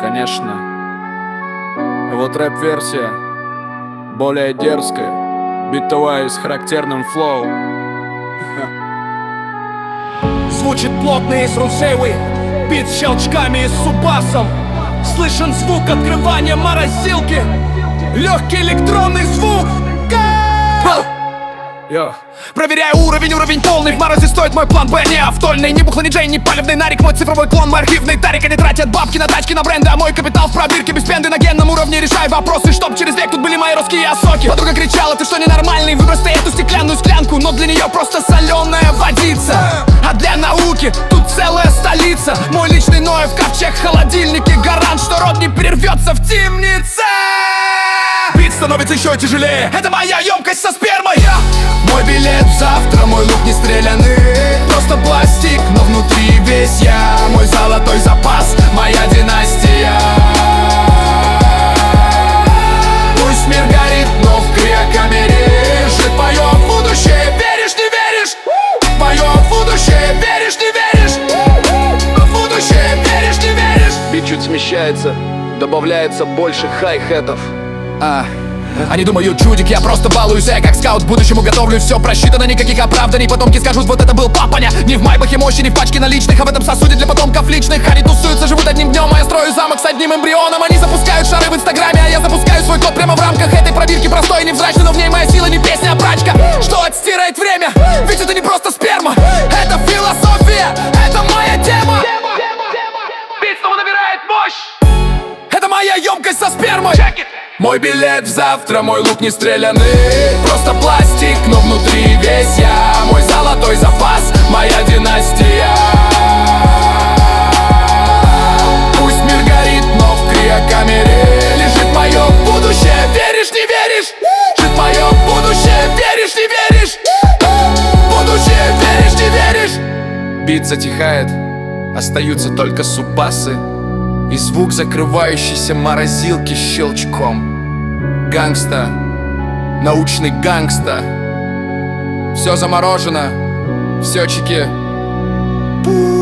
конечно. А вот рэп-версия более дерзкая, битовая и с характерным флоу. Звучит плотно и с русевой, бит с щелчками и с субасом. Слышен звук открывания морозилки, легкий электронный звук. Проверяю уровень полный. В морозе стоит мой план Б, не автольный. Не бухло, не Джей, не палевный нарик. Мой цифровой клон, мой архивный тарик. Они тратят бабки на тачки, на бренды, а мой капитал в пробирке без пенды. На генном уровне решай вопросы, чтоб через век тут были мои русские осоки. Подруга кричала, ты что ненормальный? Выбрось ты эту стеклянную склянку. Но для нее просто соленая водица. А для науки тут целая столица. Мой личный Ноев ковчег, холодильники. Гарант, что рот не перервется в темнице. Бит становится еще тяжелее. Это моя емкость со спермой. Мой билет завтра, мой лук не стреляный. Просто пластик, но внутри весь я. Мой золотой запас, моя династия. Пусть мир горит, но в криокамере жить мое будущее. Веришь, не веришь? Мое будущее, веришь, не веришь? В будущее, веришь, не веришь? Бит чуть смещается, добавляется больше хай-хетов. Они думают, чудик, я просто балуюсь. Я как скаут к будущему готовлю. Все просчитано, никаких оправданий. Потомки скажут, вот это был папаня. Не в майбахе мощи, не в пачке наличных, а в этом сосуде для потомков личных. Они тусуются, живут одним днем, а я строю замок с одним эмбрионом. Они запускают шары в инстаграме, а я запускаю свой код прямо в рамках этой пробирки. Простой и невзрачный, но в ней моя сила не песня, а прачка. Что отстирает время? Ведь это не просто сперма. Это философия, это моя тема. Бит снова набирает мощь. Это моя емкость со спермой. Мой билет в завтра, мой лук не стреляный. Просто пластик, но внутри весь я. Мой золотой запас, моя династия. Пусть мир горит, но в криокамере лежит мое будущее. Веришь, не веришь? Лежит мое будущее. Веришь, не веришь? Будущее, веришь, не веришь? Бит затихает, остаются только суббасы и звук закрывающейся морозилки щелчком. Гангста, научный гангста. Все заморожено, все чеки.